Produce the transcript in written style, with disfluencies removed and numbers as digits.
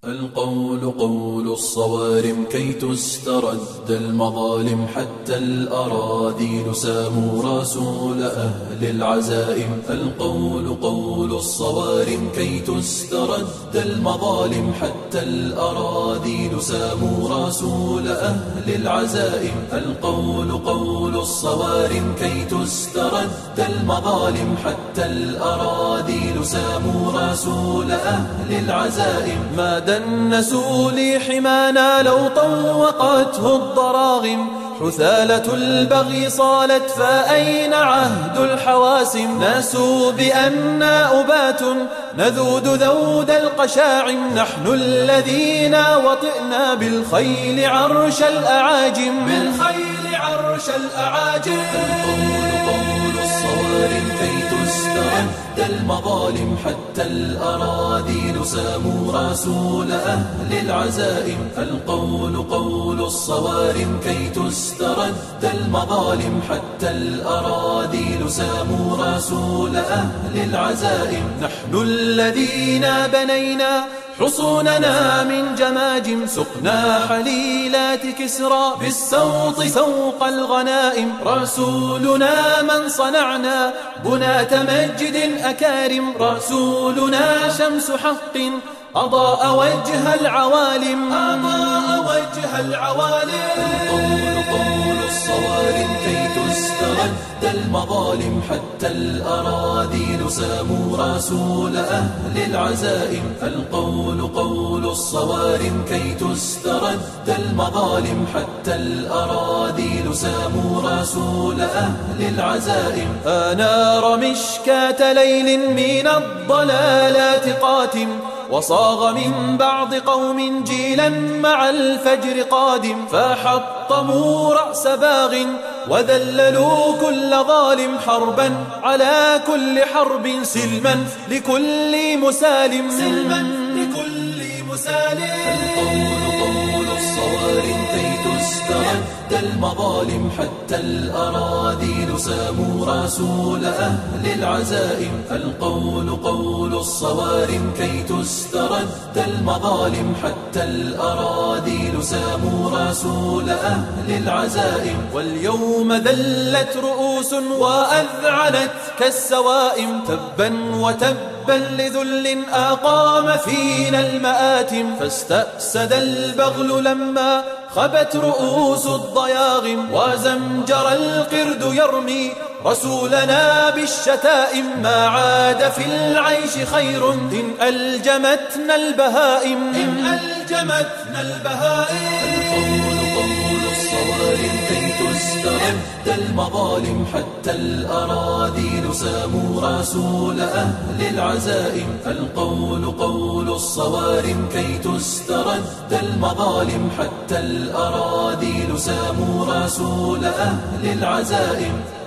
القول قول الصوارم كي تسترد المظالم، حتى الأراذيل ساموا رسول أهل العزائم. القول قول الصوارم كي تسترد المظالم، حتى الأراذيل ساموا رسول أهل العزائم. القول قول الصوارم كي تسترد المظالم، حتى الأراذيل ساموا رسول أهل العزائم. ما دنسوا لي حمانا لو طوقته الضراغم، حثالة البغي صالت فأين عهد الحواسم. ناسوا بأننا أبات نذود ذود القشاعم، نحن الذين وطئنا بالخيل عرش الأعاجم، بالخيل عرش الأعاجم. قول الصوارم كي تسترد المظالم، حتى الأراذيل ساموا رسول أهل العزائم. القول قول الصوارم كي تسترد المظالم، حتى الأراذيل ساموا رسول أهل العزائم. نحن الذين بنينا حصوننا من جماجم، سقنا حليلات كسرى بالسوط سوق الغنائم. رسولنا من صنعنا بنات مجد أكارم، رسولنا شمس حق أضاء وجه العوالم، أضاء وجه العوالم. قول الصوارم كي تسترد المظالم، حتى الأراذيل ساموا رسول أهل العزائم. القول قول الصوارم كي تسترد المظالم، حتى الأراذيل ساموا رسول أهل العزائم. أنار مشكاة ليل من الضلالات قاتم، وصاغ من بعض قوم جيلا مع الفجر قادم. فحطموا رأس باغ وذللوا كل ظالم، حربا على كل حرب سلما لكل مسالم، سلما لكل مسالم. قول الصوارم كي تسترد المظالم، حتى الأراذيل ساموا رسول أهل العزائم. القول قول الصوارم كي تسترد المظالم، حتى الأراذيل ساموا رسول أهل العزائم. واليوم ذلت رؤوس وأذعنت كالسوائم، تبا وتبا لذل أقام فينا المآتم. فاستأسد البغل لما خبت رؤوس الضياغم، وزمجر القرد يرمي رسولنا بالشتائم. ما عاد في العيش خير إن ألجمتنا البهائم، إن ألجمتنا البهائم. قول الصوارم كي تسترد المظالم، حتى الأراذيل ساموا رسول أهل العزائم. القول قول الصوارم كي تسترد المظالم، حتى الأراذيل ساموا رسول أهل العزائم.